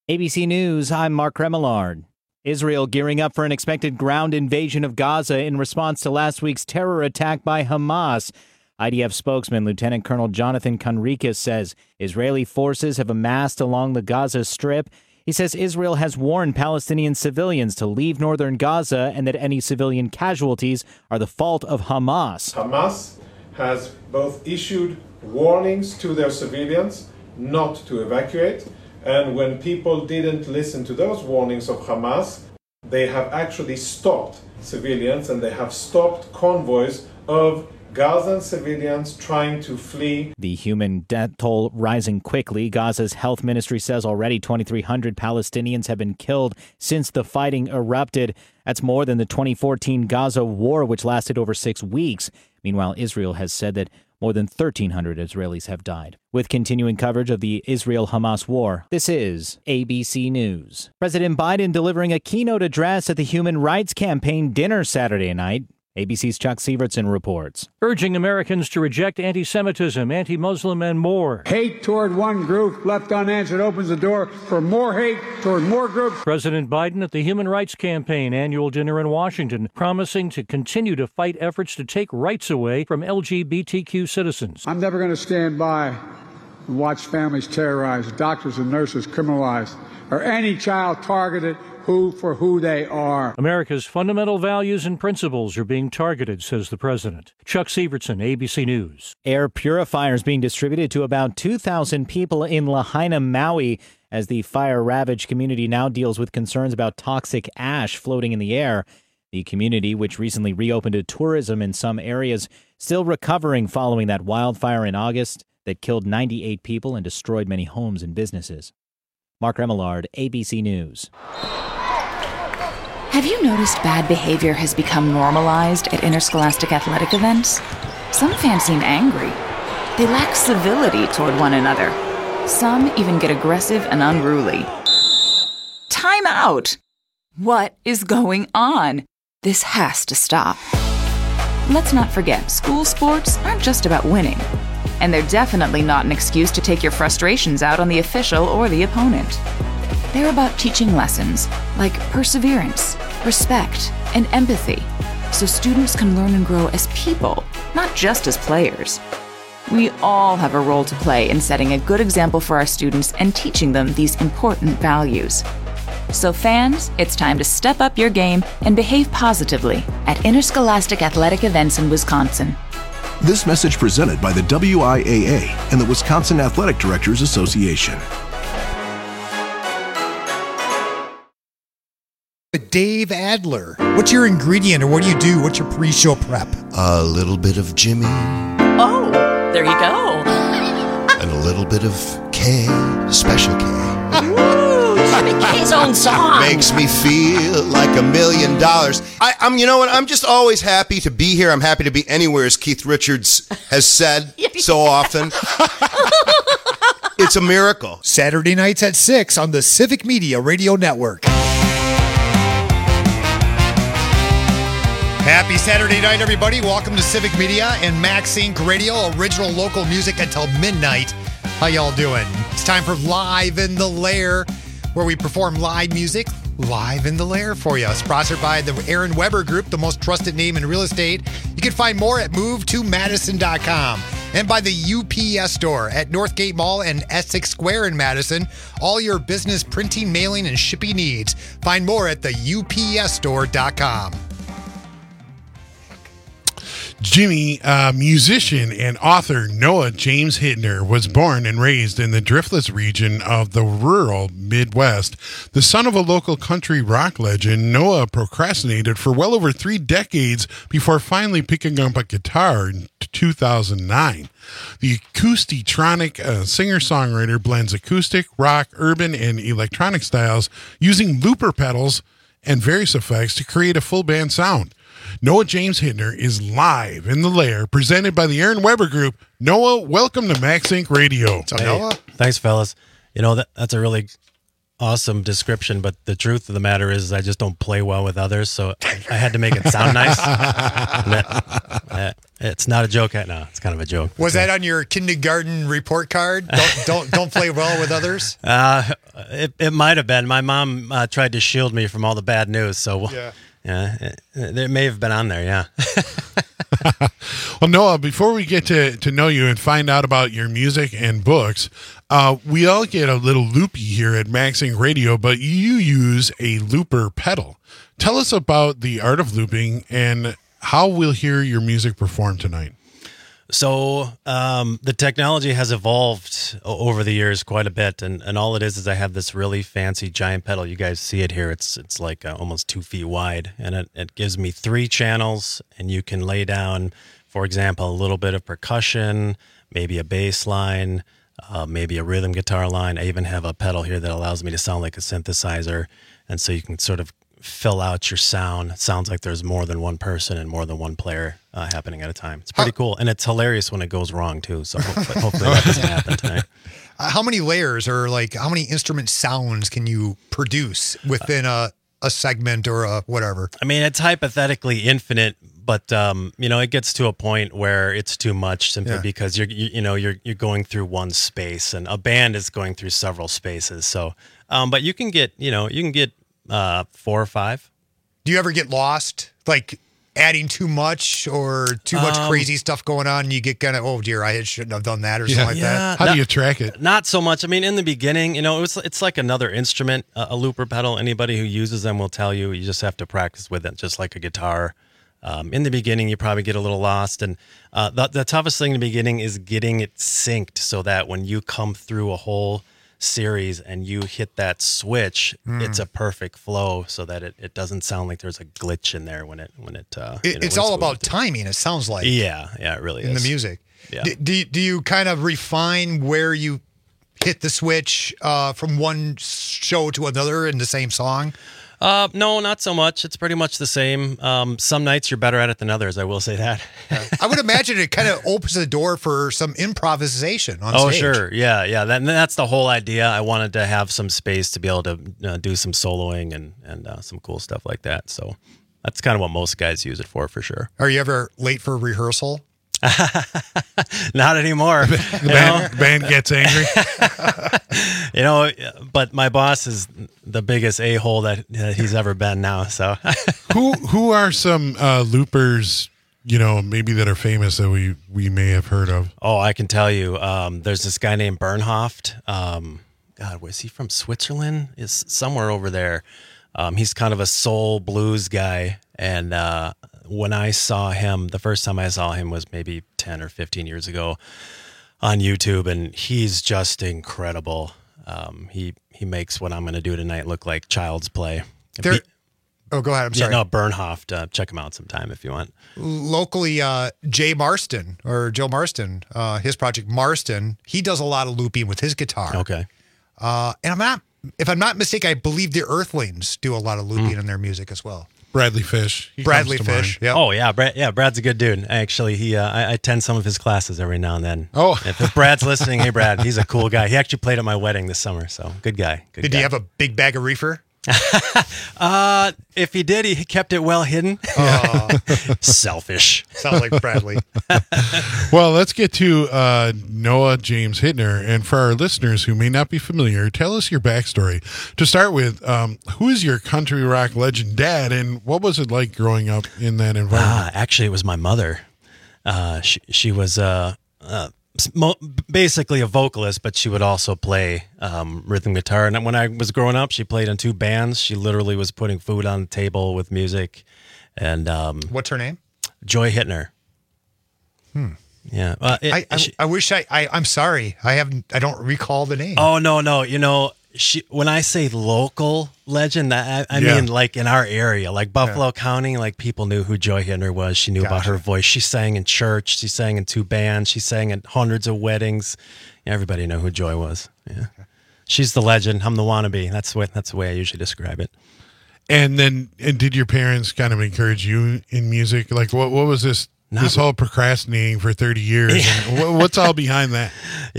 ABC News, I'm Mark Remillard. Israel gearing up for an expected ground invasion of Gaza in response to last week's terror attack by Hamas. IDF spokesman Lieutenant Colonel Jonathan Conricus says Israeli forces have amassed along the Gaza Strip. He says Israel has warned Palestinian civilians to leave northern Gaza and that any civilian casualties are the fault of Hamas. Hamas has both issued warnings to their civilians not to evacuate, and when people didn't listen to those warnings of Hamas, they have actually stopped civilians and they have stopped convoys of Gazan civilians trying to flee. The human death toll rising quickly. Gaza's health ministry says already 2,300 Palestinians have been killed since the fighting erupted. That's more than the 2014 Gaza war, which lasted over 6 weeks. Meanwhile, Israel has said that more than 1,300 Israelis have died. With continuing coverage of the Israel-Hamas war, this is ABC News. President Biden delivering a keynote address at the Human Rights Campaign dinner Saturday night. ABC's Chuck Sievertson reports. Urging Americans to reject anti-Semitism, anti-Muslim, and more. Hate toward one group left unanswered opens the door for more hate toward more groups. President Biden at the Human Rights Campaign annual dinner in Washington, promising to continue to fight efforts to take rights away from LGBTQ citizens. I'm never going to stand by and watch families terrorized, doctors and nurses criminalized, or any child targeted for who they are. America's fundamental values and principles are being targeted, says the president. Chuck Sievertson, ABC News. Air purifiers being distributed to about 2,000 people in Lahaina, Maui, as the fire-ravaged community now deals with concerns about toxic ash floating in the air. The community, which recently reopened to tourism in some areas, still recovering following that wildfire in August that killed 98 people and destroyed many homes and businesses. Mark Remillard, ABC News. Have you noticed bad behavior has become normalized at interscholastic athletic events? Some fans seem angry. They lack civility toward one another. Some even get aggressive and unruly. Time out! What is going on? This has to stop. Let's not forget, school sports aren't just about winning. And they're definitely not an excuse to take your frustrations out on the official or the opponent. They're about teaching lessons like perseverance, respect, and empathy, so students can learn and grow as people, not just as players. We all have a role to play in setting a good example for our students and teaching them these important values. So fans, it's time to step up your game and behave positively at interscholastic athletic events in Wisconsin. This message presented by the WIAA and the Wisconsin Athletic Directors Association. Dave Adler, what's your ingredient or what do you do? What's your pre-show prep? A little bit of Jimmy. Oh, there you go. And a little bit of K, Special K. Ooh, Jimmy K's own song. Makes me feel like $1 million. I'm, you know what? I'm just always happy to be here. I'm happy to be anywhere, as Keith Richards has said so often. It's a miracle. Saturday nights at 6 on the Civic Media Radio Network. Happy Saturday night, everybody. Welcome to Civic Media and Max Inc. Radio, original local music until midnight. How y'all doing? It's time for Live in the Lair, where we perform live music live in the lair for you. Sponsored by the Aaron Weber Group, the most trusted name in real estate. You can find more at movetomadison.com. And by the UPS store at Northgate Mall and Essex Square in Madison. All your business printing, mailing, and shipping needs. Find more at the UPSstore.com. Jimmy, musician and author Noah James Hittner was born and raised in the Driftless region of the rural Midwest. The son of a local country rock legend, Noah procrastinated for well over 3 decades before finally picking up a guitar in 2009. The Acoustitronic singer-songwriter blends acoustic, rock, urban, and electronic styles using looper pedals and various effects to create a full band sound. Noah James Hittner is live in the lair, presented by the Aaron Weber Group. Noah, welcome to Max Inc. Radio. So, Noah? Thanks, fellas. You know, that's a really awesome description, but the truth of the matter is I just don't play well with others, so I had to make it sound nice. It's not a joke. No, it's kind of a joke. Was that on your kindergarten report card? Don't play well with others. It might have been. My mom tried to shield me from all the bad news, so it may have been on there. Yeah. Well, Noah, before we get to know you and find out about your music and books, we all get a little loopy here at Maxing Radio, but you use a looper pedal. Tell us about the art of looping and how we'll hear your music performed tonight. So the technology has evolved over the years quite a bit, and all it is I have this really fancy giant pedal. You guys see it here. It's like almost 2 feet wide, and it gives me 3 channels, and you can lay down, for example, a little bit of percussion, maybe a bass line, maybe a rhythm guitar line. I even have a pedal here that allows me to sound like a synthesizer, and so you can sort of fill out your sound. It sounds like there's more than one person and more than one player happening at a time. It's pretty cool, and it's hilarious when it goes wrong too. So hopefully that doesn't happen tonight. How many layers or like how many instrument sounds can you produce within a segment or a whatever? I mean, it's hypothetically infinite, but it gets to a point where it's too much simply because you're going through one space, and a band is going through several spaces. So, but you can get 4 or 5. Do you ever get lost, like adding too much or too much crazy stuff going on, and you get kind of, oh dear, I shouldn't have done that or something like that? How do you track it? Not so much. I mean, in the beginning, it's like another instrument, a looper pedal. Anybody who uses them will tell you just have to practice with it, just like a guitar. In the beginning, you probably get a little lost, and the toughest thing in the beginning is getting it synced so that when you come through a whole series and you hit that switch, it's a perfect flow so that it doesn't sound like there's a glitch in there when it's all about timing, it sounds like. Yeah, it really is. In the music. Yeah. Do you kind of refine where you hit the switch from one show to another in the same song? No, not so much. It's pretty much the same. Some nights you're better at it than others. I will say that. I would imagine it kind of opens the door for some improvisation on stage. Oh, sure. Yeah. That's the whole idea. I wanted to have some space to be able to do some soloing and some cool stuff like that. So that's kind of what most guys use it for sure. Are you ever late for rehearsal? Not anymore. The band gets angry. But my boss is the biggest a-hole that he's ever been now. So, who are some loopers, maybe that are famous that we may have heard of? Oh, I can tell you. There's this guy named Bernhoft. God, was he from Switzerland? Is somewhere over there. He's kind of a soul blues guy, and when I saw him, the first time I saw him was maybe 10 or 15 years ago on YouTube, and he's just incredible. He makes what I'm going to do tonight look like child's play. Go ahead. I'm sorry. Bernhoft. Check him out sometime if you want. Locally, Joe Marston, his project Marston, he does a lot of looping with his guitar. Okay. And if I'm not mistaken, I believe the Earthlings do a lot of looping in their music as well. Bradley Fish. Yeah. Oh yeah, Brad's a good dude. Actually, I attend some of his classes every now and then. Oh, if Brad's listening, hey Brad, he's a cool guy. He actually played at my wedding this summer, so good guy. Did he have a big bag of reefer? If he did, he kept it well hidden. Selfish. Sounds like Bradley. Well, let's get to Noah James Hittner. And for our listeners who may not be familiar, tell us your backstory. To start with, who is your country rock legend dad, and what was it like growing up in that environment? Actually, it was my mother. She was basically a vocalist, but she would also play rhythm guitar. And when I was growing up, she played in 2 bands. She literally was putting food on the table with music. And what's her name? Joy Hittner. Yeah. I wish I'm sorry. I don't recall the name. Oh no. When I say local legend, I mean like in our area, like Buffalo County, like people knew who Joy Hittner was. She knew about her voice. She sang in church. She sang in 2 bands. She sang at hundreds of weddings. Everybody knew who Joy was. Yeah. Okay. She's the legend. I'm the wannabe. That's the way I usually describe it. And did your parents kind of encourage you in music? Like what was this whole procrastinating for 30 years? And what's all behind that?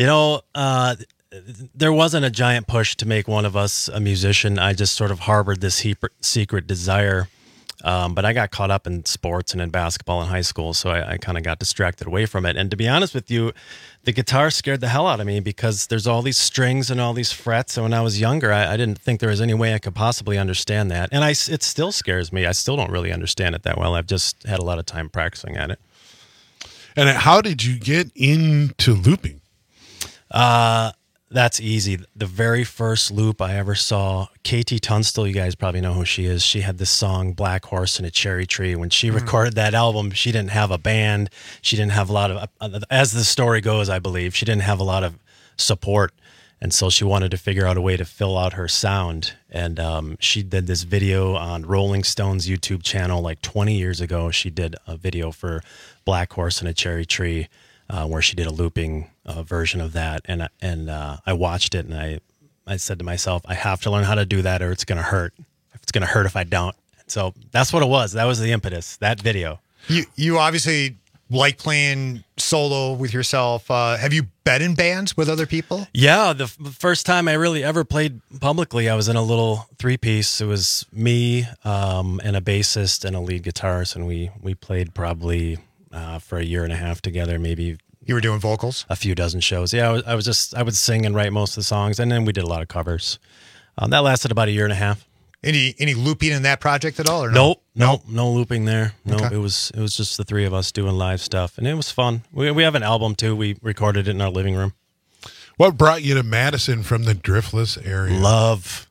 There wasn't a giant push to make one of us a musician. I just sort of harbored this secret desire. But I got caught up in sports and in basketball in high school, so I kind of got distracted away from it. And to be honest with you, the guitar scared the hell out of me because there's all these strings and all these frets. And when I was younger, I didn't think there was any way I could possibly understand that. And it still scares me. I still don't really understand it that well. I've just had a lot of time practicing at it. And how did you get into looping? That's easy. The very first loop I ever saw, KT Tunstall, you guys probably know who she is. She had this song, Black Horse and a Cherry Tree. When she recorded that album, she didn't have a band. She didn't have a lot of, as the story goes, I believe, she didn't have a lot of support. And so she wanted to figure out a way to fill out her sound. And she did this video on Rolling Stone's YouTube channel like 20 years ago. She did a video for Black Horse and a Cherry Tree where she did a looping version of that. And I watched it and I said to myself, I have to learn how to do that or it's going to hurt. It's going to hurt if I don't. So that's what it was. That was the impetus, that video. You obviously like playing solo with yourself. Have you been in bands with other people? Yeah, the first time I really ever played publicly, I was in a little 3-piece. It was me and a bassist and a lead guitarist, and we played probably for a year and a half together, maybe. You were doing vocals? A few dozen shows. Yeah, I would sing and write most of the songs, and then we did a lot of covers. That lasted about a year and a half. Any looping in that project at all, or no? Nope, no looping there. No, Okay. it was just the three of us doing live stuff, and it was fun. We have an album too. We recorded it in our living room. What brought you to Madison from the Driftless area? Love.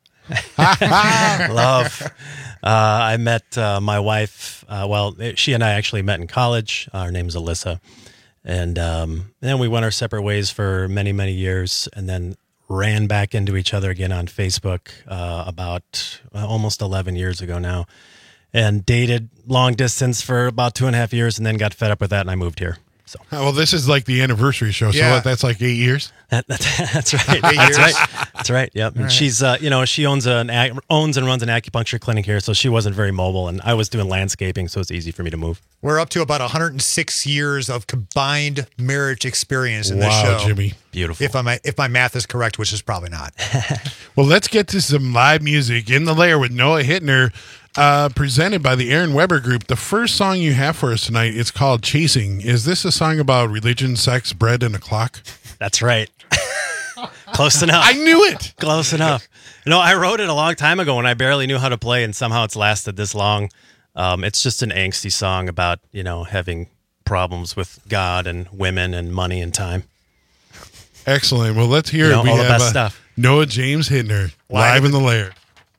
Love. I met my wife. She and I actually met in college. Her name is Alyssa, and then we went our separate ways for many, many years, and then ran back into each other again on Facebook about almost 11 years ago now, and dated long distance for about 2.5 years, and then got fed up with that, and I moved here. So, well, this is like the anniversary show. So Yeah. that's like 8 years. That's right. 8 years? That's right. Yep. And she's, she owns and runs an acupuncture clinic here, so she wasn't very mobile, and I was doing landscaping, so it's easy for me to move. We're up to about 106 years of combined marriage experience in this Wow, show. Jimmy. Beautiful. If my math is correct, which is probably not. Well, let's get to some live music in the lair with Noah Hittner, presented by the Aaron Weber Group. The first song you have for us tonight is called Chasing. Is this a song about religion, sex, bread, and a clock? That's right. Close enough. I knew it. Close enough. I wrote it a long time ago when I barely knew how to play, and somehow it's lasted this long. It's just an angsty song about, having problems with God and women and money and time. Excellent. Well, let's hear it. All the best stuff. Noah James Hittner, live in the lair.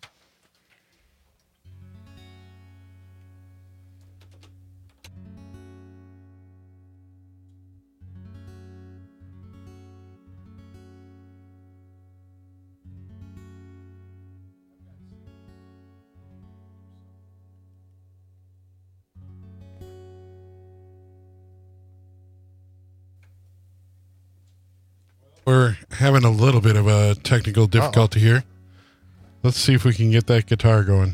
We're having a little bit of a technical difficulty here. Let's see if we can get that guitar going.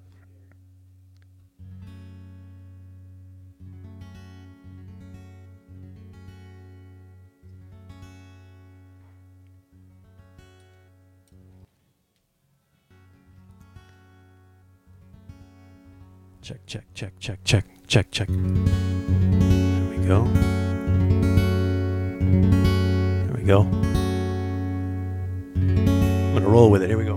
Check. There we go. Go. I'm gonna roll with it. Here we go.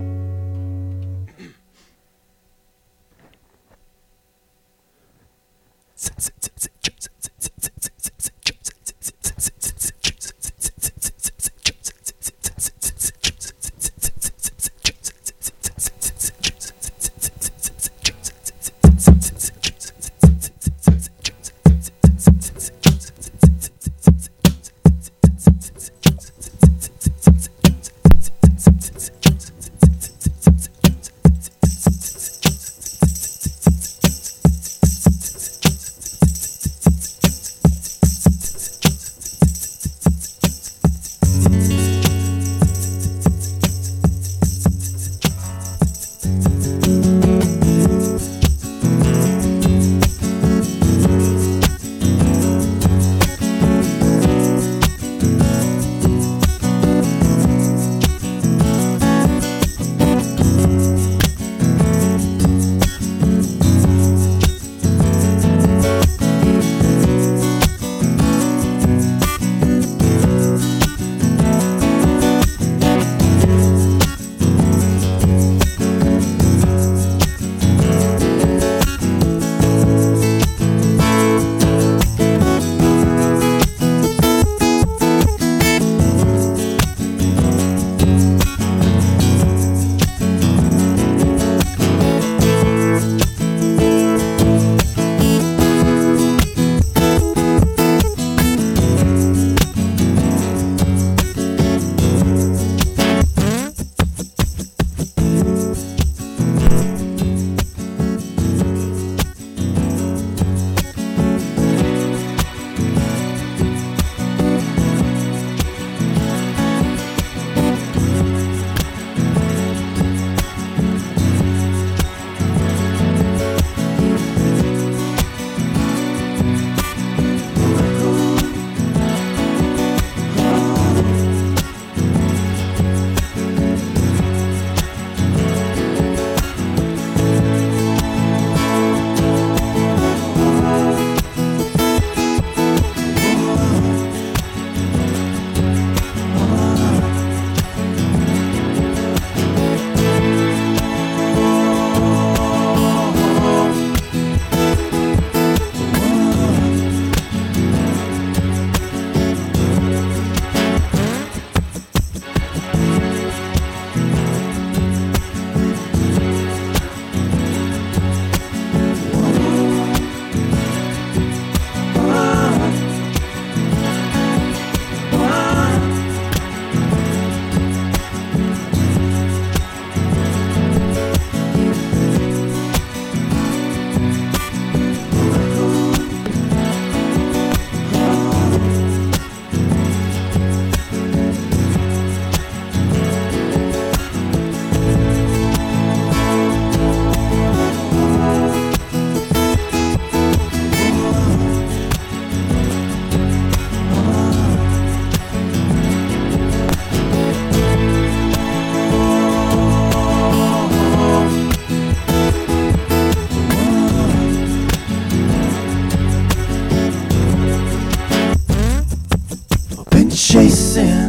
chasing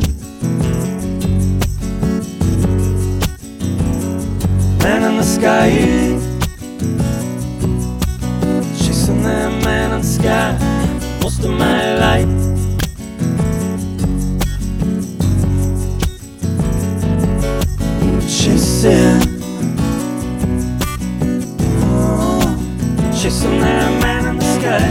man in the sky, chasing that man in the sky most of my life. Chasing, oh, chasing that man in the sky.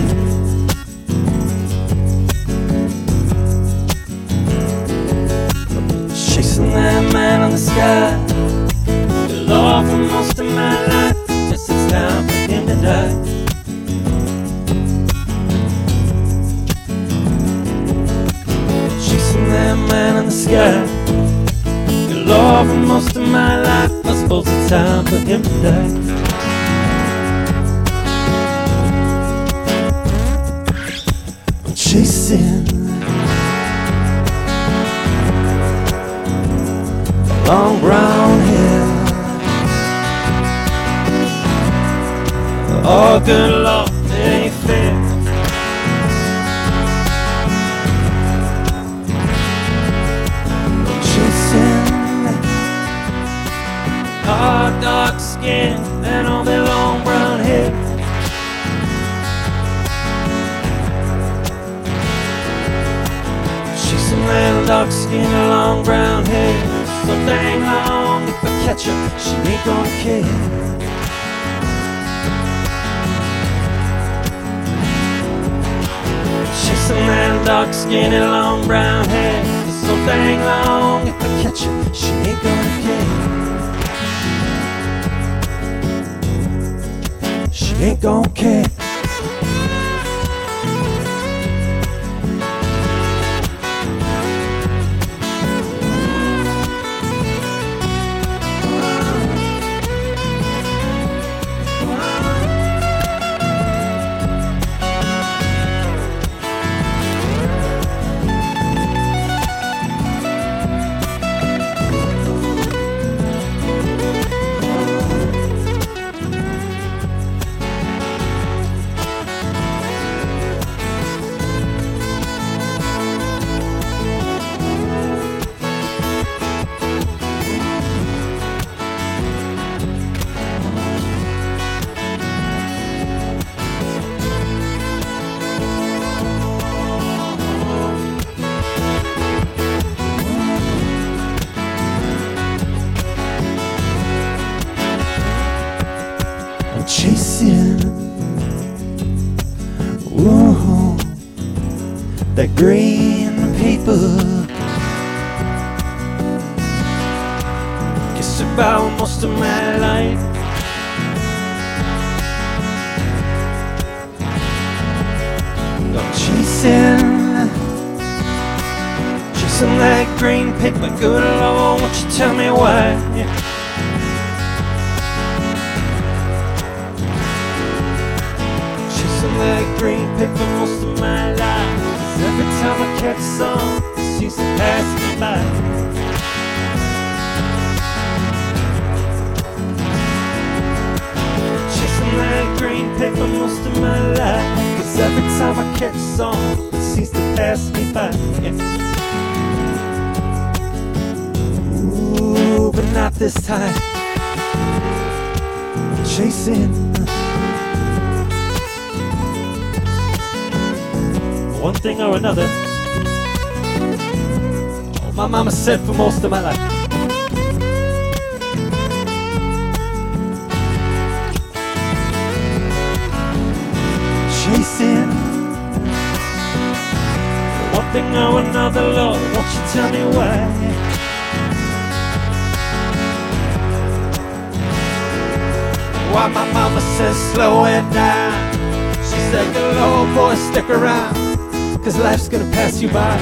Chasing that man in the sky. The Lord for most of my life. Yes, it's time for him to die. Chasing that man in the sky. The Lord for most of my life. I suppose it's time for him to die. I'm chasing long brown hair. Oh, good Lord, it ain't fair. I'm chasing hard, dark skin and all their long brown hair. Chasing that dark skin and long brown hair. So dang long, if I catch her, she ain't gonna care. Chasing that dark skin and long brown hair. So dang long, if I catch her, she ain't gonna care. She ain't gonna care. Chasing, whoa, that green paper. Guess about most of my life. I'm chasing that green paper. Good Lord, won't you tell me why? That green paper most of my life. 'Cause every time I catch some, it seems to pass me by. Chasing that green paper most of my life. 'Cause every time I catch some, it seems to pass me by. Yeah. Ooh, but not this time. Chasing one thing or another. Oh, my mama said for most of my life. Chasing one thing or another, Lord, won't you tell me why? Why my mama says slow it down. She said, good Lord, boy, stick around, 'cause life's gonna pass you by.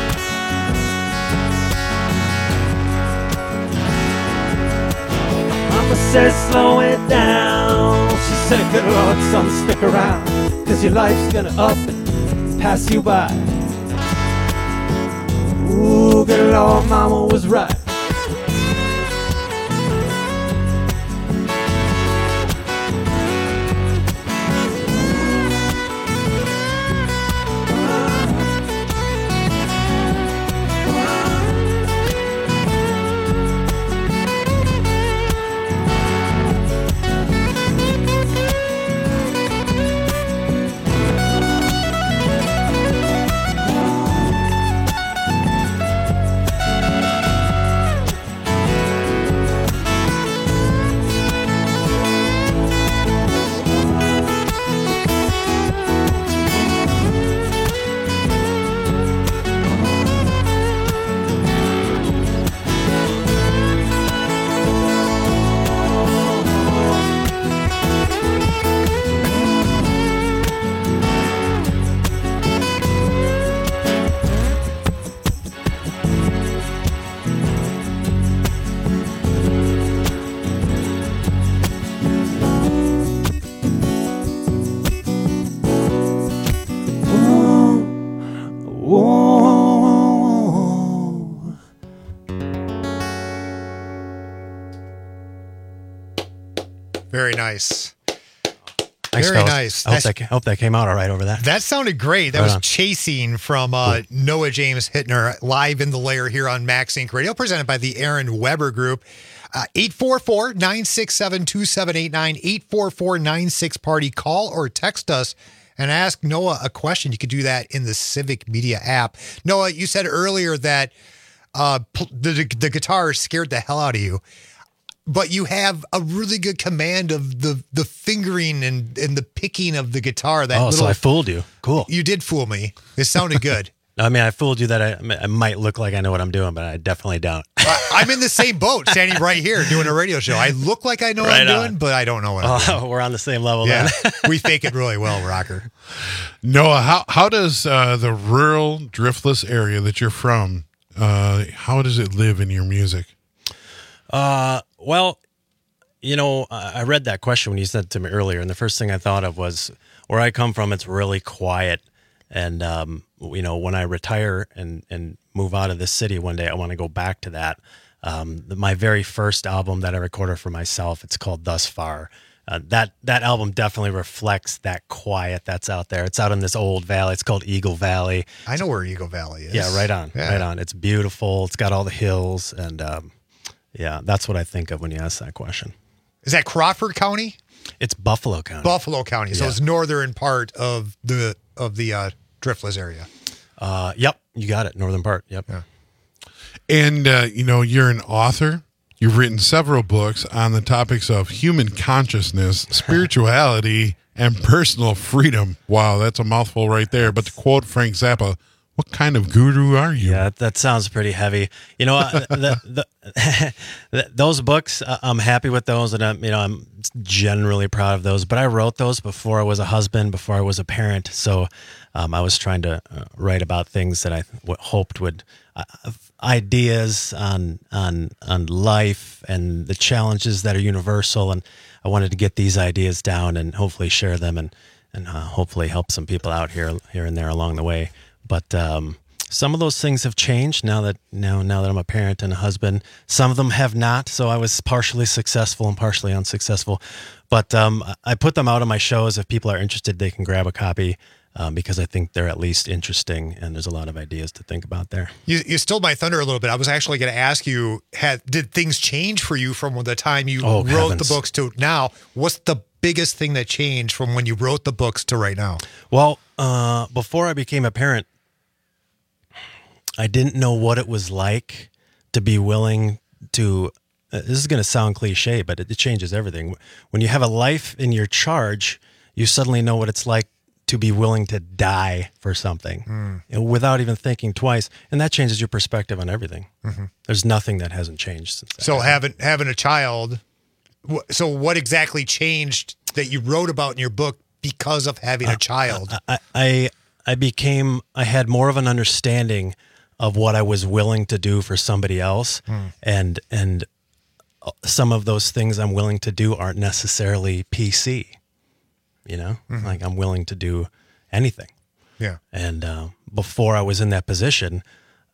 Mama says slow it down. She said, good Lord, son, stick around, 'cause your life's gonna up and pass you by. Ooh, good Lord, Mama was right. Very nice. Thanks, Very fellas. nice. I hope that came out all right over there. That sounded great. That Right was on. Chasing from Noah James Hittner, live in the lair here on Max Inc. Radio, presented by the Aaron Weber Group. 844-967-2789, 844-96-PARTY. Call or text us and ask Noah a question. You could do that in the Civic Media app. Noah, you said earlier that the guitar scared the hell out of you. But you have a really good command of the fingering and the picking of the guitar. So I fooled you. Cool. You did fool me. It sounded good. I mean, I fooled you that I might look like I know what I'm doing, but I definitely don't. I'm in the same boat, standing right here doing a radio show. I look like I know what I'm doing, but I don't know what I'm doing. We're on the same level Yeah, then. we fake it really well, Rocker. Noah, how does the rural driftless area that you're from, how does it live in your music? Well, I read that question when you said it to me earlier, and the first thing I thought of was where I come from, it's really quiet. And, when I retire and move out of this city one day, I want to go back to that. My very first album that I recorded for myself, it's called Thus Far. That album definitely reflects that quiet that's out there. It's out in this old valley. It's called Eagle Valley. I know where Eagle Valley is. Yeah, right on. It's beautiful. It's got all the hills. And, that's what I think of when you ask that question. Is that Crawford County? It's Buffalo County. Buffalo County. So Yeah. it's northern part of the driftless area. Yep, you got it. Northern part. Yep. Yeah. And, you're an author. You've written several books on the topics of human consciousness, spirituality, and personal freedom. Wow, that's a mouthful right there. But to quote Frank Zappa, what kind of guru are you? Yeah, that sounds pretty heavy. Those books, I'm happy with those, and I'm generally proud of those. But I wrote those before I was a husband, before I was a parent. So I was trying to write about things that I hoped would ideas on life and the challenges that are universal. And I wanted to get these ideas down and hopefully share them and hopefully help some people out here and there along the way. But some of those things have changed now that I'm a parent and a husband. Some of them have not. So I was partially successful and partially unsuccessful. But I put them out on my shows. If people are interested, they can grab a copy because I think they're at least interesting, and there's a lot of ideas to think about there. You stole my thunder a little bit. I was actually going to ask you, did things change for you from the time you wrote the books to now? What's the biggest thing that changed from when you wrote the books to right now? Well, before I became a parent, I didn't know what it was like to be willing to, this is going to sound cliche, but it changes everything. When you have a life in your charge, you suddenly know what it's like to be willing to die for something without even thinking twice. And that changes your perspective on everything. Mm-hmm. There's nothing that hasn't changed since that. So having a child, so what exactly changed that you wrote about in your book because of having a child? I had more of an understanding of what I was willing to do for somebody else. And some of those things I'm willing to do aren't necessarily PC, like I'm willing to do anything. Yeah. And before I was in that position,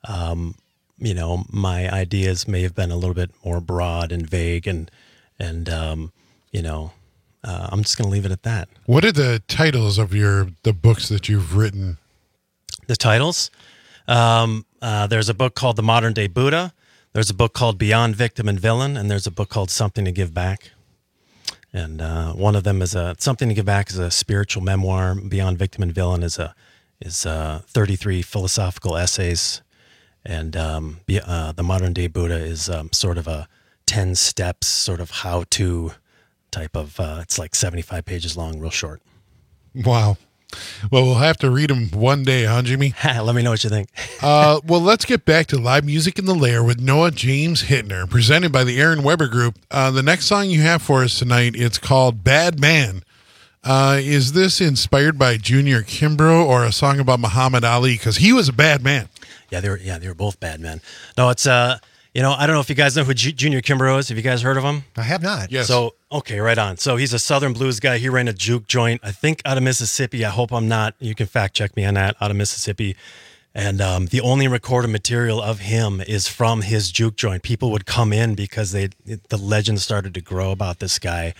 my ideas may have been a little bit more broad and vague and I'm just going to leave it at that. What are the titles of the books that you've written? The titles? There's a book called The Modern Day Buddha. There's a book called Beyond Victim and Villain, and there's a book called Something to Give Back. And one of them is Something to Give Back is a spiritual memoir. Beyond Victim and Villain is 33 philosophical essays, and The Modern Day Buddha is sort of a 10 steps, sort of how-to type of. It's like 75 pages long, real short. Wow. Well, we'll have to read them one day, huh, Jimmy? Let me know what you think. Well, let's get back to live music in the lair with Noah James Hittner, presented by the Aaron Weber Group. The next song you have for us tonight, it's called Bad Man. Is this inspired by Junior Kimbrough or a song about Muhammad Ali? Because he was a bad man. Yeah, they were both bad men. No, it's I don't know if you guys know who Junior Kimbrough is. Have you guys heard of him? I have not. Yes. So, okay, right on. So he's a Southern blues guy. He ran a juke joint, I think out of Mississippi. I hope I'm not. You can fact check me on that, out of Mississippi. And the only recorded material of him is from his juke joint. People would come in because the legend started to grow about this guy.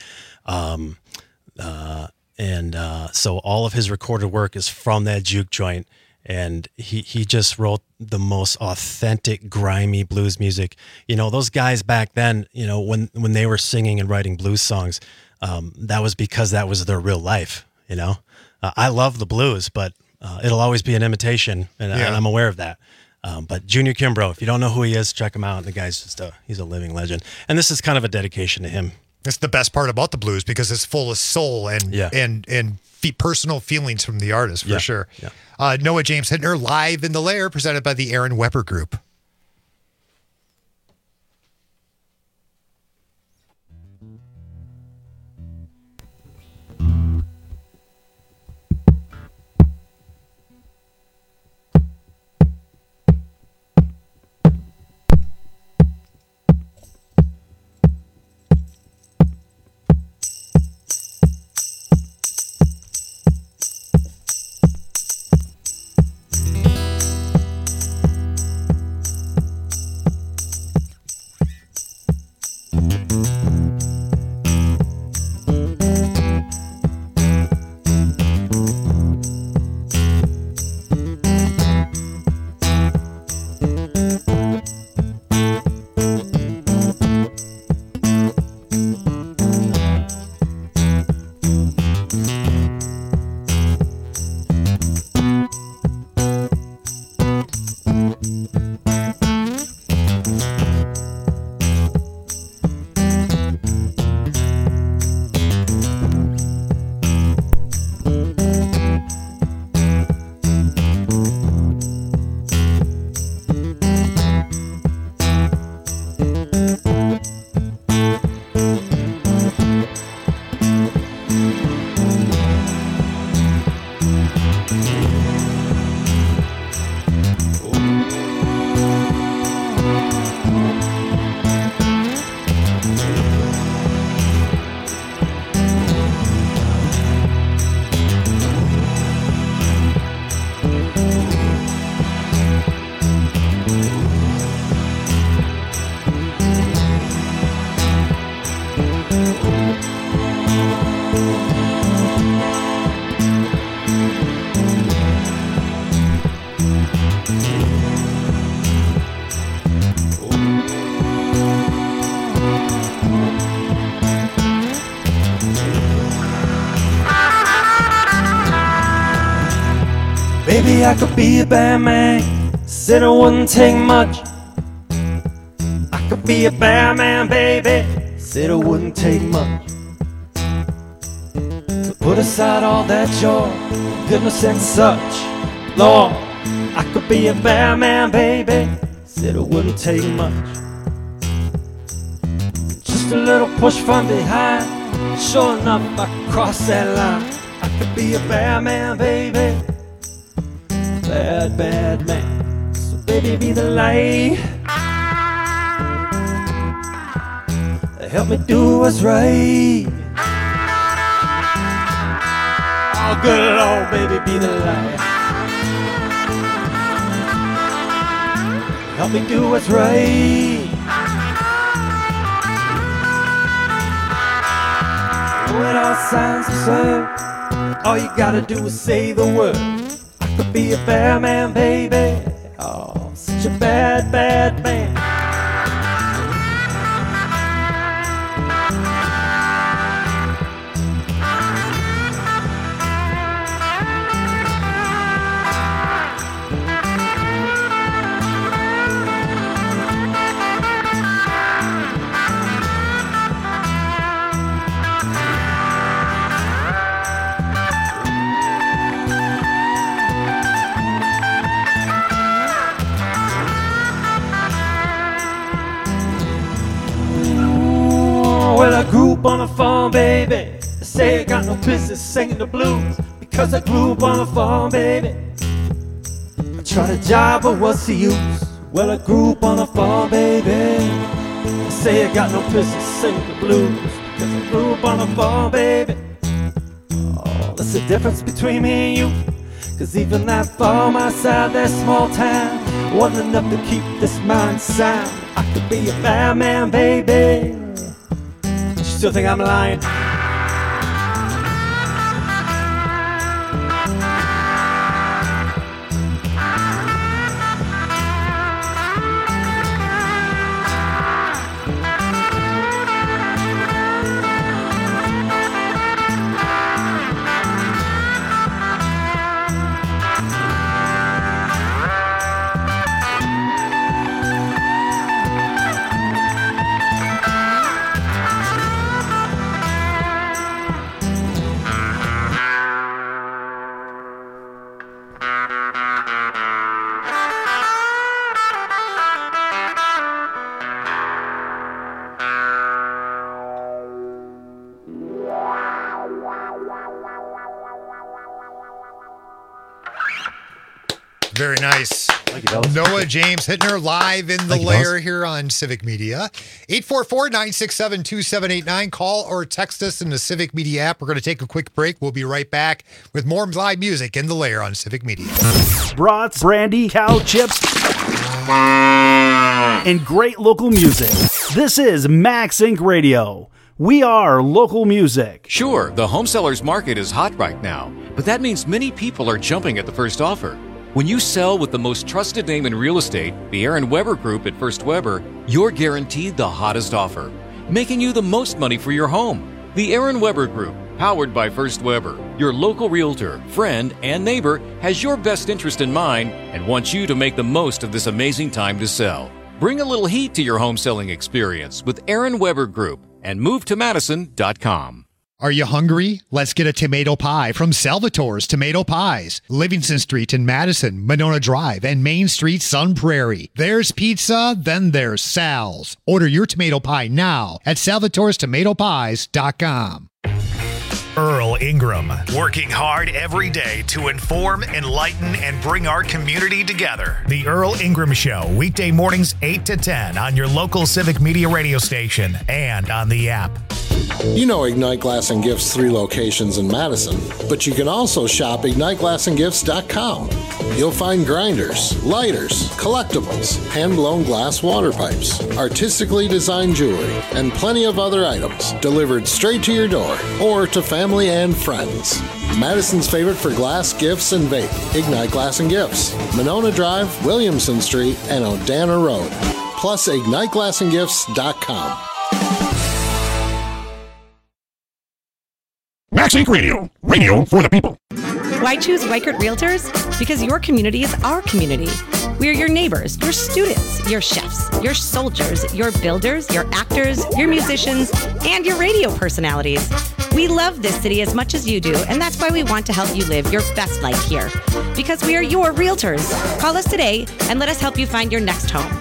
So all of his recorded work is from that juke joint. And he just wrote the most authentic, grimy blues music. You know, those guys back then, you know, when they were singing and writing blues songs, that was because that was their real life, you know. I love the blues, but it'll always be an imitation, and I'm aware of that. But Junior Kimbrough, if you don't know who he is, check him out. The guy's just he's a living legend. And this is kind of a dedication to him. That's the best part about the blues, because it's full of soul and personal feelings from the artist, for sure. Yeah. Noah James Hittner, Live in the Lair, presented by the Aaron Weber Group. Maybe I could be a bad man, said it wouldn't take much. I could be a bad man, baby, said it wouldn't take much. To put aside all that joy, goodness and such. Lord, I could be a bad man, baby, said it wouldn't take much. Just a little push from behind, sure enough I could cross that line. I could be a bad man, baby, bad, bad man. So baby, be the light, help me do what's right. Oh, good Lord, baby, be the light, help me do what's right. When all signs absurd, all you gotta do is say the word. I could be a bad man, baby, oh, such a bad, bad man. Well, I grew up on a farm, baby. They say I got no business singing the blues because I grew up on a farm, baby. I tried a job, but what's the use? Well, I grew up on a farm, baby. They say I got no business singing the blues because I grew up on a farm, baby. Oh, that's the difference between me and you. Cause even that farm outside that small town wasn't enough to keep this mind sound. I could be a bad man, baby. Still think I'm lying? Very nice. Noah James Hittner live in the lair here on Civic Media. 844-967-2789. Call or text us in the Civic Media app. We're going to take a quick break. We'll be right back with more live music in the lair on Civic Media. Brats, brandy, cow chips, and great local music. This is Max Inc. Radio. We are local music. Sure, the home sellers market is hot right now, but that means many people are jumping at the first offer. When you sell with the most trusted name in real estate, the Aaron Weber Group at First Weber, you're guaranteed the hottest offer, making you the most money for your home. The Aaron Weber Group, powered by First Weber, your local realtor, friend, and neighbor, has your best interest in mind and wants you to make the most of this amazing time to sell. Bring a little heat to your home selling experience with Aaron Weber Group and move to Madison.com. Are you hungry? Let's get a tomato pie from Salvatore's Tomato Pies. Livingston Street in Madison, Monona Drive, and Main Street, Sun Prairie. There's pizza, then there's Sal's. Order your tomato pie now at salvatorestomatopies.com. Earl Ingram, working hard every day to inform, enlighten, and bring our community together. The Earl Ingram Show, weekday mornings 8 to 10 on your local Civic Media radio station and on the app. You know Ignite Glass and Gifts 3 locations in Madison, but you can also shop IgniteGlassandGifts.com. You'll find grinders, lighters, collectibles, hand-blown glass water pipes, artistically designed jewelry, and plenty of other items delivered straight to your door or to family and friends. Madison's favorite for glass, gifts, and vape, Ignite Glass and Gifts, Monona Drive, Williamson Street, and Odana Road. Plus IgniteGlassandGifts.com. Max Inc. Radio. Radio for the people. Why choose Weichert Realtors? Because your community is our community. We are your neighbors, your students, your chefs, your soldiers, your builders, your actors, your musicians, and your radio personalities. We love this city as much as you do, and that's why we want to help you live your best life here. Because we are your realtors. Call us today and let us help you find your next home.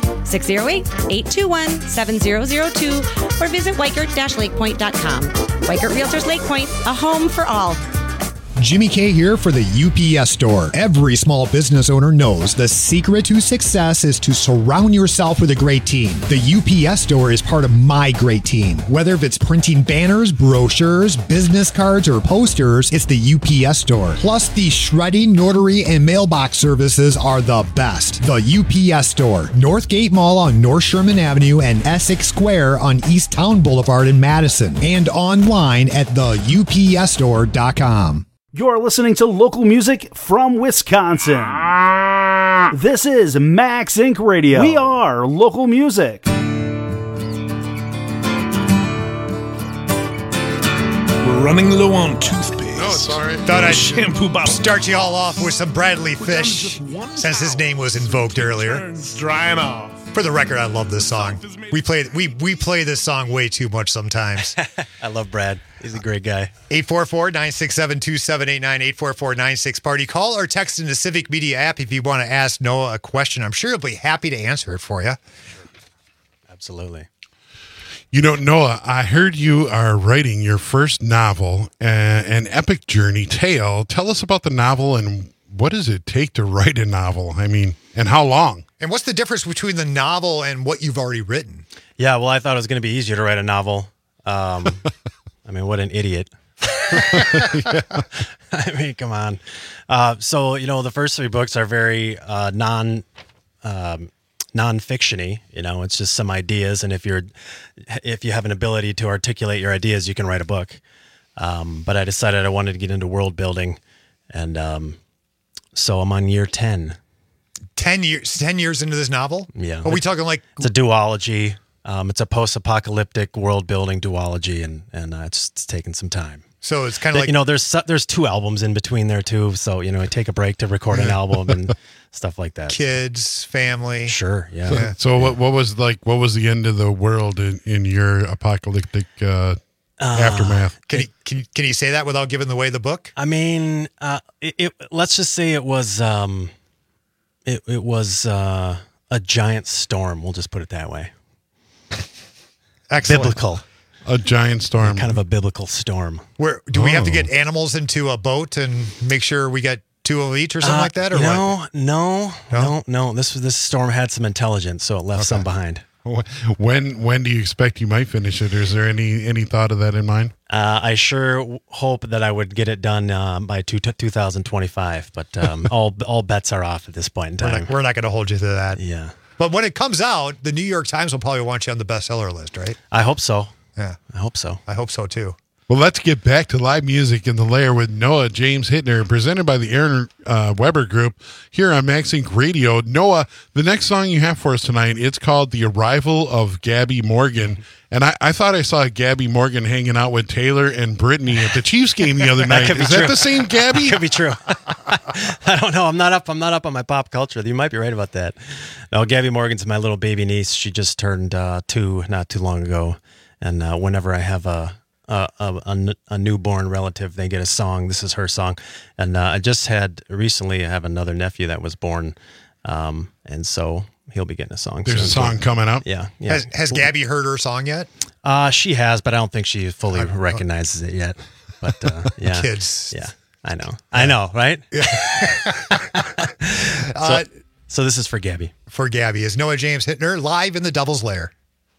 608-821-7002 or visit Weichert-LakePoint.com. Weichert Realtors Lake Point, a home for all. Jimmy K here for the UPS Store. Every small business owner knows the secret to success is to surround yourself with a great team. The UPS Store is part of my great team. Whether if it's printing banners, brochures, business cards, or posters, it's the UPS Store. Plus, the shredding, notary, and mailbox services are the best. The UPS Store, Northgate Mall on North Sherman Avenue and Essex Square on East Town Boulevard in Madison, and online at theupsstore.com. You're listening to local music from Wisconsin. This is Max Inc. Radio. We are local music. We're running low on toothpaste. No, it's all right. Thought I'd shampoo bottle. Start you all off with some Bradley Fish, since his name was invoked earlier. Drying off. For the record, I love this song. We play this song way too much sometimes. I love Brad. He's a great guy. 844-967-2789, 844-96-PARTY. Call or text in the Civic Media app if you want to ask Noah a question. I'm sure he'll be happy to answer it for you. Absolutely. You know, Noah, I heard you are writing your first novel, an epic journey tale. Tell us about the novel and what does it take to write a novel? I mean, and how long? And what's the difference between the novel and what you've already written? Yeah, well, I thought it was going to be easier to write a novel. I mean, what an idiot. Yeah. I mean, come on. So, you know, the first 3 books are very non-fiction-y. You know, it's just some ideas. And if you have an ability to articulate your ideas, you can write a book. But I decided I wanted to get into world building. And so I'm on year 10. 10 years into this novel? Yeah. Are we talking like... It's a duology. It's a post-apocalyptic world-building duology, and it's taken some time. So it's kind of like... You know, there's 2 albums in between there, too. So, you know, I take a break to record an album and stuff like that. Kids, family. Sure, yeah. So what was the end of the world in your apocalyptic aftermath? Can you say that without giving away the book? I mean, let's just say it was... It was a giant storm. We'll just put it that way. Excellent. Biblical. A giant storm. Kind of a biblical storm. Where do we have to get animals into a boat and make sure we get 2 of each or something like that? Or No. This storm had some intelligence, so it left some behind. When do you expect you might finish it? Or is there any thought of that in mind? I sure hope that I would get it done by 2025, but all bets are off at this point in time. We're not going to hold you to that. Yeah. But when it comes out, the New York Times will probably want you on the bestseller list, right? I hope so. Yeah. I hope so. I hope so, too. Well, let's get back to live music in the Lair with Noah James Hittner, presented by the Aaron Weber Group here on Max Inc. Radio. Noah, the next song you have for us tonight, it's called The Arrival of Gabby Morgan. And I thought I saw Gabby Morgan hanging out with Taylor and Brittany at the Chiefs game the other night. Is that the same Gabby? Could be true. I don't know. I'm not up on my pop culture. You might be right about that. No, Gabby Morgan's my little baby niece. She just turned 2 not too long ago. And whenever I have a newborn relative, they get a song. This is her song. And I have another nephew that was born. And so he'll be getting a song. There's a song coming up. Yeah. Has Gabby heard her song yet? She has, but I don't think she fully recognizes it yet. But yeah. Kids. Yeah. I know, right? Yeah. So this is for Gabby. For Gabby is Noah James Hittner live in the Devil's Lair.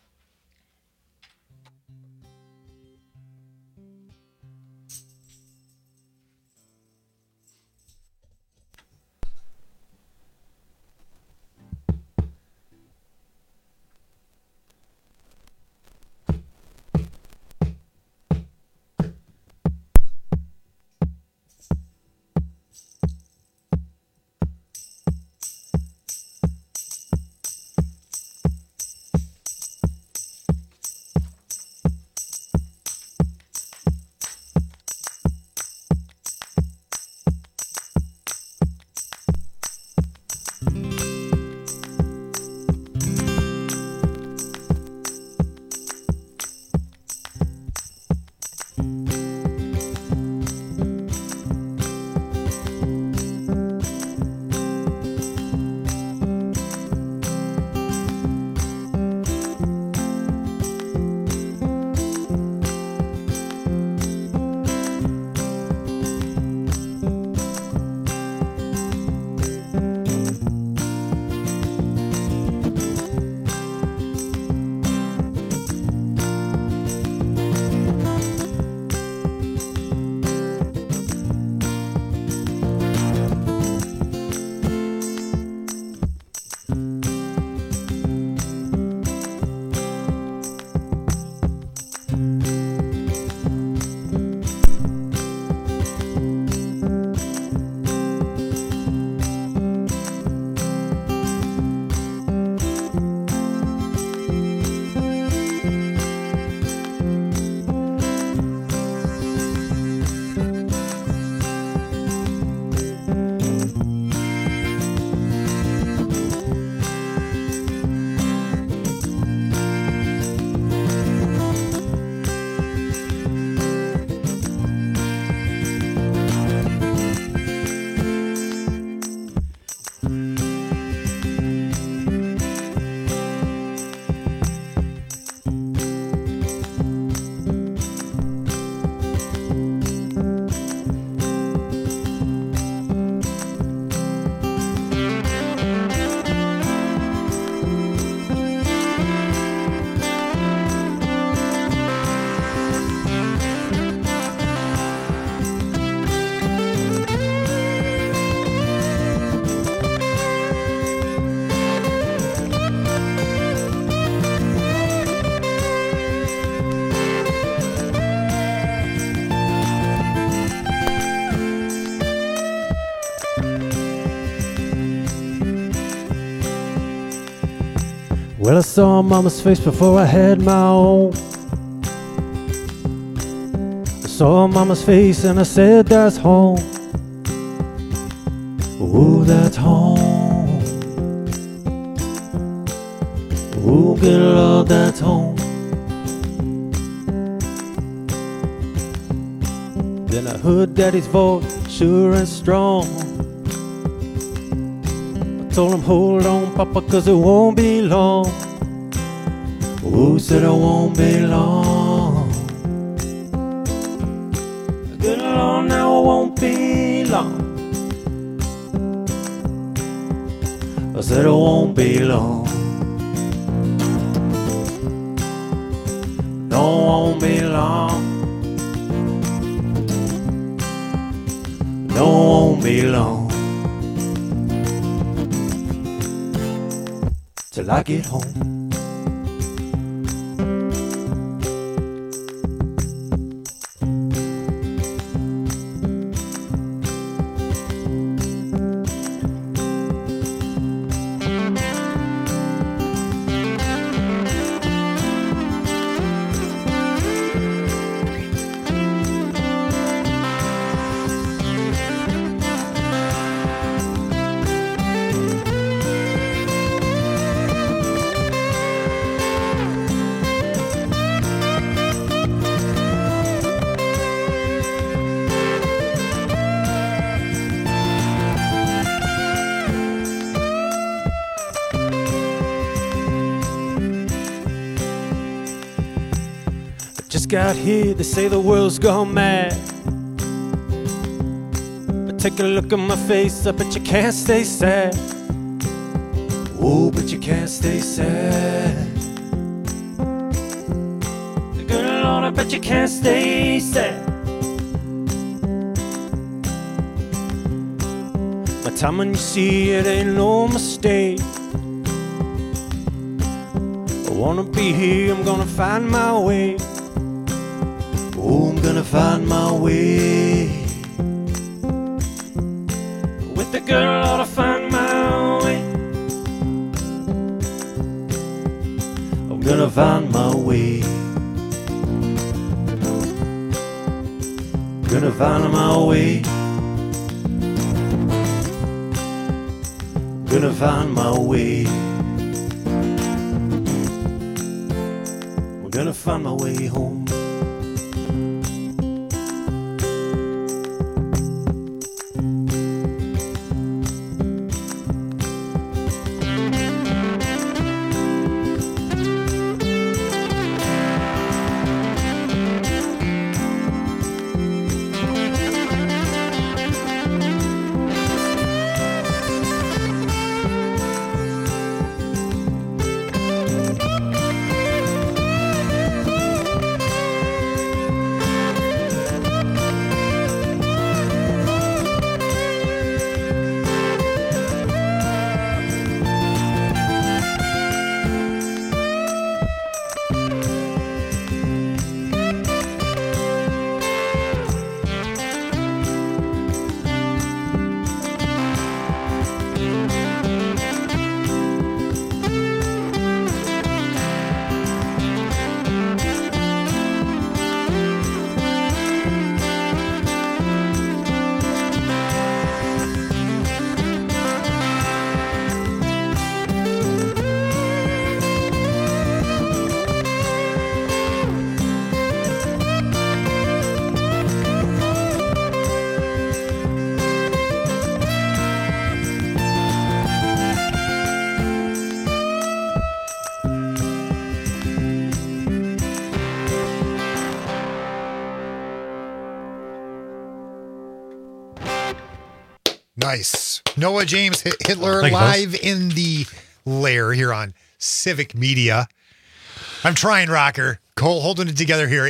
Well, I saw Mama's face before I had my own. I saw Mama's face and I said, that's home. Ooh, that's home. Ooh, good Lord, that's home. Then I heard Daddy's voice, sure and strong. I told him, hold on, Papa, 'cause it won't be long. Ooh, said it won't be long. Good Lord, now it won't be long. I said it won't be long. No, it won't be long. No, it won't be long till I get home. Got here, they say the world's gone mad. But take a look at my face, I bet you can't stay sad. Oh, but you can't stay sad. Good Lord, I bet you can't stay sad. My time when you see it ain't no mistake. I wanna be here, I'm gonna find my way. Oh, I'm gonna find my way. With the girl, I'll find my way. I'm gonna find my way. I'm gonna find my way. I'm gonna find my way. I'm gonna find my way home. Nice. Noah James Hitler live in the lair here on Civic Media. I'm trying, Rocker. Cole, holding it together here.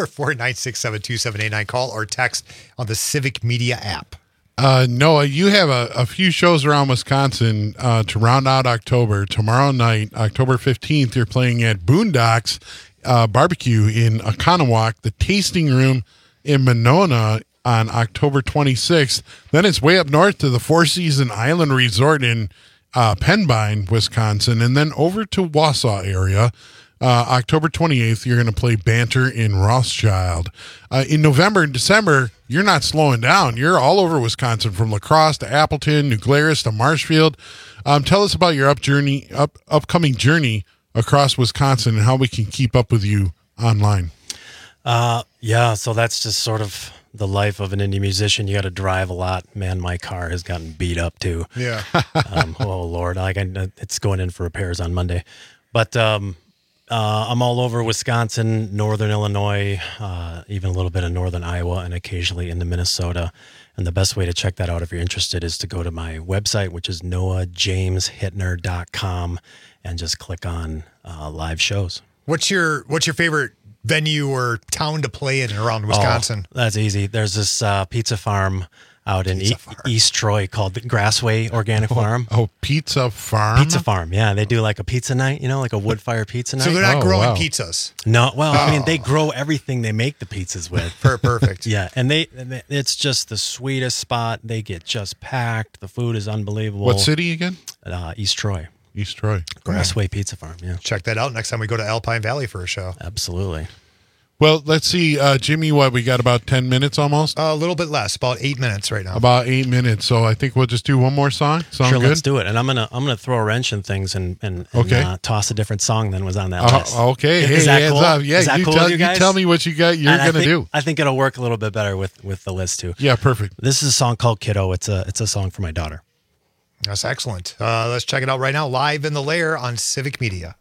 844-967-2789. Call or text on the Civic Media app. Noah, you have a few shows around Wisconsin to round out October. Tomorrow night, October 15th, you're playing at Boondocks Barbecue in Oconomowoc, the Tasting Room in Monona on October 26th. Then it's way up north to the Four Seasons Island Resort in Penbine, Wisconsin, and then over to Wausau area. October 28th, you're going to play Banter in Rothschild. In November and December, you're not slowing down. You're all over Wisconsin, from La Crosse to Appleton, New Glarus to Marshfield. Tell us about your upcoming journey across Wisconsin and how we can keep up with you online. So that's just sort of the life of an indie musician. You got to drive a lot. Man, my car has gotten beat up too. Yeah. Oh Lord, it's going in for repairs on Monday. But I'm all over Wisconsin, northern Illinois, even a little bit of northern Iowa, and occasionally into Minnesota. And the best way to check that out if you're interested is to go to my website, which is noahjameshittner.com, and just click on live shows. What's your favorite venue or town to play in around Wisconsin? Oh, that's easy. There's this pizza farm out in East Troy called the Grassway Organic Farm. Oh, Pizza Farm? Pizza Farm, yeah. They do like a pizza night, like a wood fire pizza night. So they're not growing pizzas? No, well, I mean, they grow everything they make the pizzas with. Perfect. Yeah, and it's just the sweetest spot. They get just packed. The food is unbelievable. What city again? East Troy. East Troy. Grassway Pizza Farm, yeah. Check that out next time we go to Alpine Valley for a show. Absolutely. Well, let's see, Jimmy, we got about 10 minutes almost? A little bit less, about 8 minutes right now. About 8 minutes, so I think we'll just do one more song. Sound sure, good? Let's do it. And I'm gonna throw a wrench in things and toss a different song than was on that list. Okay, is that cool? Yeah, is that you cool tell, with you guys? You tell me what you're gonna do. I think it'll work a little bit better with the list too. Yeah, perfect. This is a song called Kiddo. It's a song for my daughter. That's excellent. Let's check it out right now, live in the Lair on Civic Media.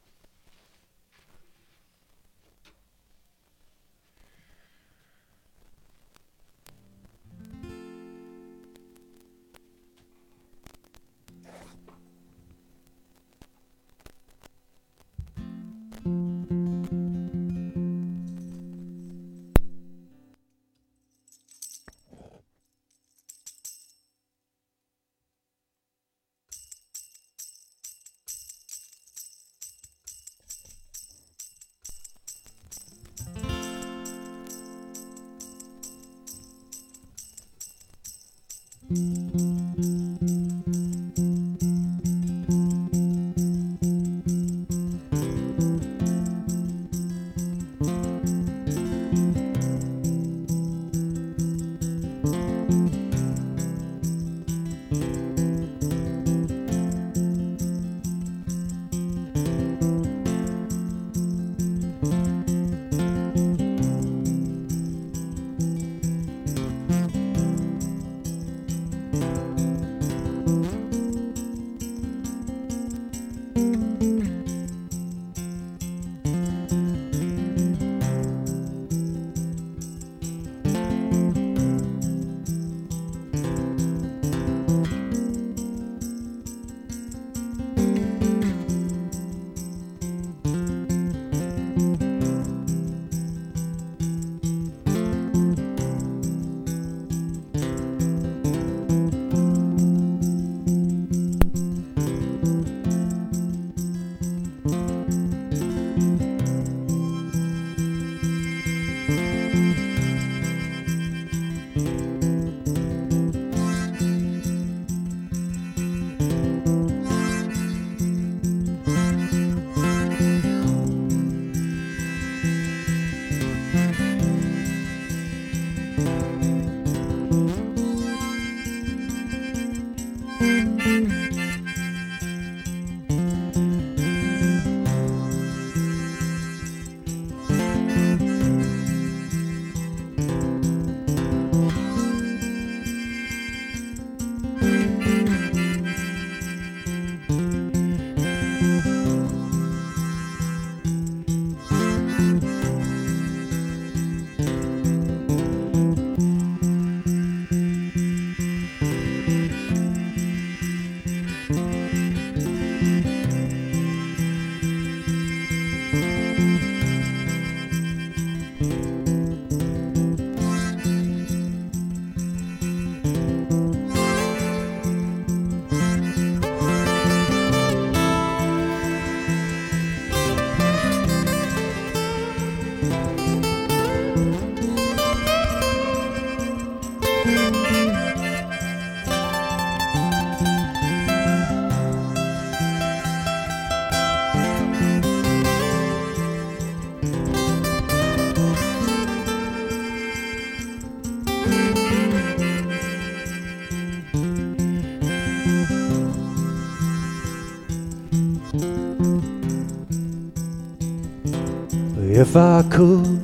If I could,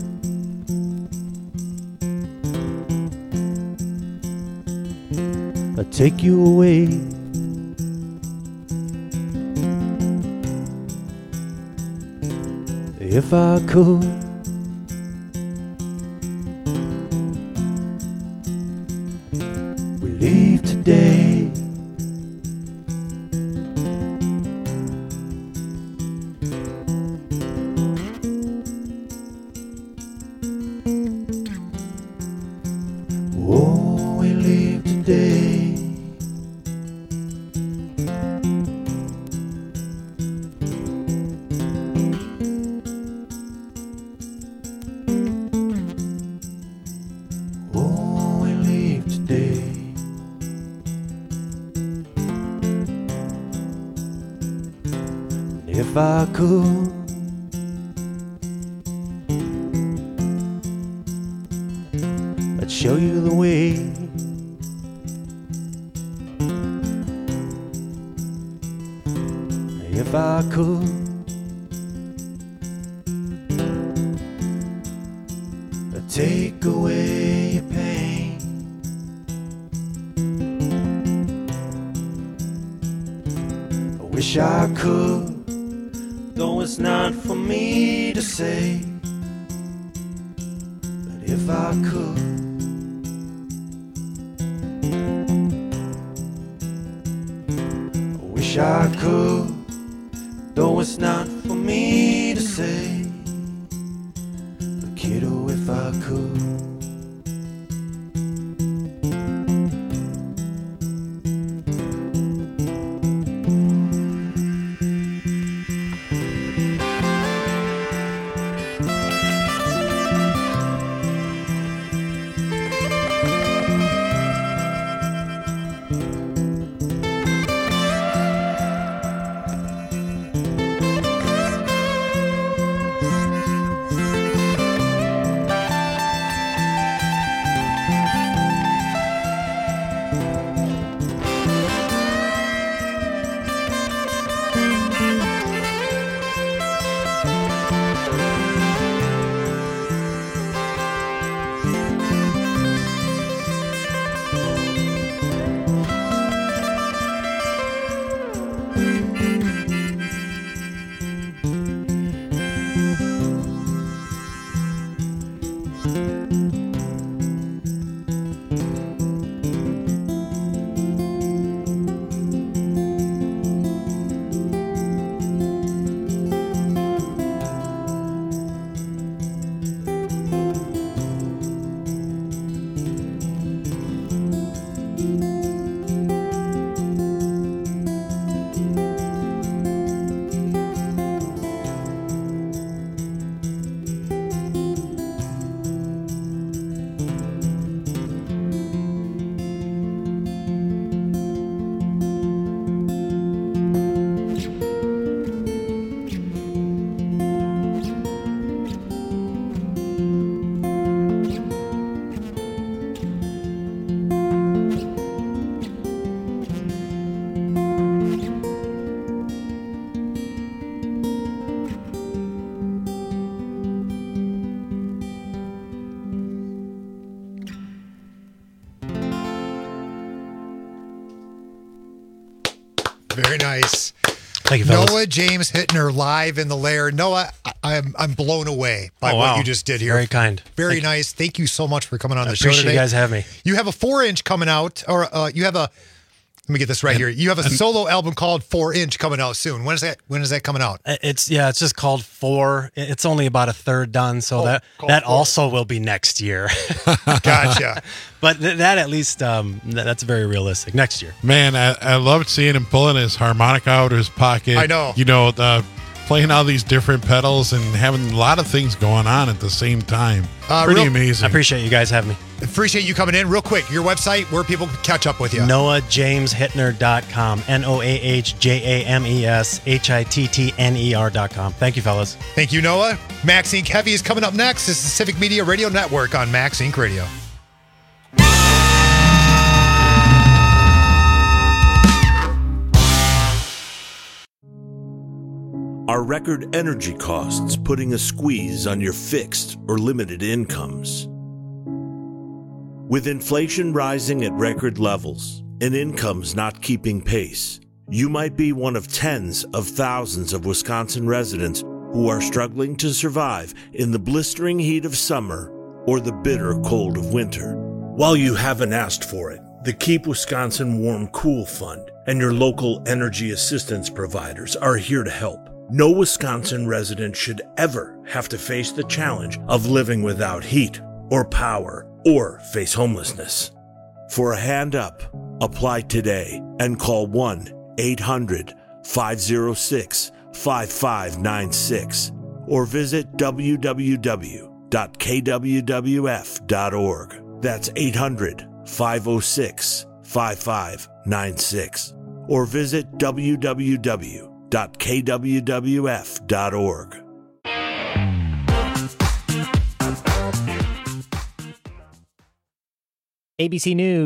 I'd take you away. If I could, we leave today. Oh, we leave today. Oh, we leave today. And if I could, I'd show you the way. If I could, I'd take away your pain. I wish I could, though it's not for me to say. But if I could, I wish I could, though it's not for me to say. But kiddo, if I could. Very nice. Thank you, fellas. Noah James Hittner live in the Lair. Noah, I'm blown away by what you just did here. Very kind. Very nice. Thank you so much for coming on the show Appreciate today. you guys having me. You have a 4-inch coming out, or you have a. Let me get this right here. You have a solo album called 4-inch coming out soon. When is that coming out? It's just called 4. It's only about a third done, so that also will be next year. Gotcha. But that at least that's very realistic. Next year. Man, I loved seeing him pulling his harmonica out of his pocket. I know. You know, playing all these different pedals and having a lot of things going on at the same time. Pretty amazing. I appreciate you guys having me. Appreciate you coming in. Real quick, your website, where people can catch up with you. NoahJamesHittner.com. NoahJamesHittner.com. Thank you, fellas. Thank you, Noah. Max Inc. Heavy is coming up next. This is Civic Media Radio Network on Max Inc. Radio. Are record energy costs putting a squeeze on your fixed or limited incomes? With inflation rising at record levels and incomes not keeping pace, you might be one of tens of thousands of Wisconsin residents who are struggling to survive in the blistering heat of summer or the bitter cold of winter. While you haven't asked for it, the Keep Wisconsin Warm Cool Fund and your local energy assistance providers are here to help. No Wisconsin resident should ever have to face the challenge of living without heat or power or face homelessness. For a hand up, apply today and call 1-800-506-5596 or visit www.kwwf.org. That's 800-506-5596 or visit www.kwwf.org. ABC News.